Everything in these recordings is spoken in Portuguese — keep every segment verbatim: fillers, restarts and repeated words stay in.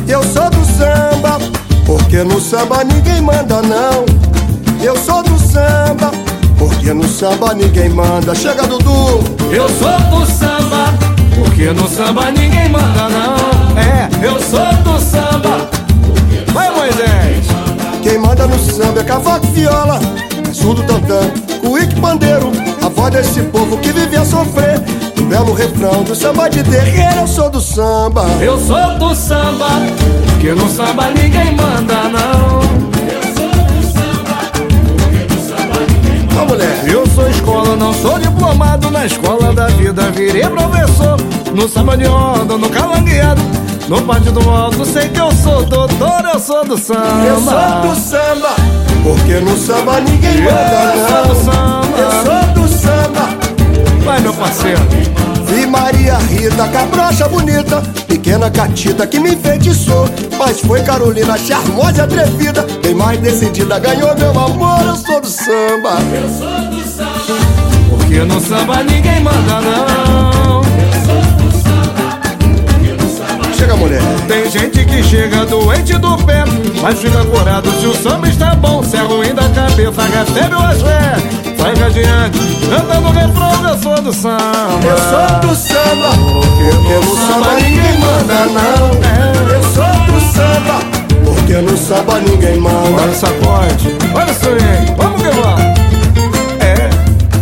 Eu sou do samba, porque no samba ninguém manda não. Eu sou do samba, porque no samba ninguém manda. Chega, Dudu! Eu sou do samba, porque no samba ninguém manda não. É, eu sou do samba. Vai, Moisés! Quem manda no samba é cavaco e viola, é surdo tantã, cuíque pandeiro, a voz desse povo que vive a sofrer. Um belo refrão do samba de terreiro. Eu sou do samba. Eu sou do samba, porque no samba ninguém manda não. Eu sou do samba, porque no samba ninguém manda. Ó, mulher! Eu sou escola, não sou diplomado. Na escola da vida virei professor. No samba de onda, no calangueado, no partido alto, sei que eu sou doutor. Eu sou do samba. Eu sou do samba, porque no samba ninguém manda Eu sou não. do samba. Eu sou do samba. Vai, meu parceiro. Vi Maria Rita, cabrocha bonita, pequena catita que me enfeitiçou. Mas foi Carolina, charmosa e atrevida, bem mais decidida, ganhou meu amor. Eu sou do samba. Eu sou do samba, porque no samba ninguém manda não. Eu sou do samba, porque no samba. Chega, mulher! Tem gente que chega doente do pé, mas fica curado se o samba está bom. Se é ruim da cabeça, recebe o axé. Vai adiante, cantando refrão. Eu sou do samba. Eu sou do samba, porque no samba ninguém manda não. Eu sou do samba, porque no samba ninguém Olha o manda. sacode, olha o swing, vamos que vamos. É.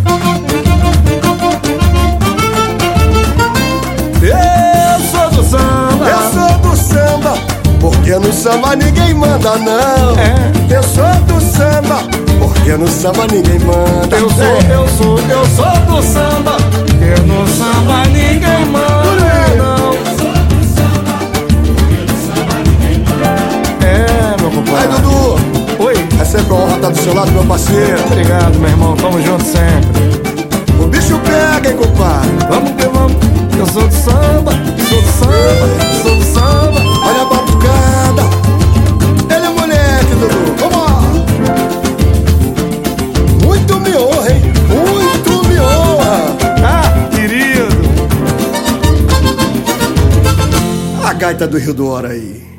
Eu sou do samba. Eu sou do samba, porque no samba ninguém manda não. É. Eu sou do samba, porque no samba ninguém manda. Eu sou, eu sou, eu sou do samba, porque no samba ninguém manda não. Eu sou do samba, porque no samba ninguém manda. É, meu Aí, compadre. Dudu, Oi, é sempre uma honra estar do seu lado, meu parceiro. obrigado, meu irmão, tamo junto sempre. O bicho pega, hein, compadre? Vamos que vamos. Eu sou do samba, sou do samba, sou do samba. Olha a batucada. Ele é moleque, Dudu. Vamos lá. Muito me honra, hein? Muito me honra. Ah, querido. A gaita do Rio do Ouro aí.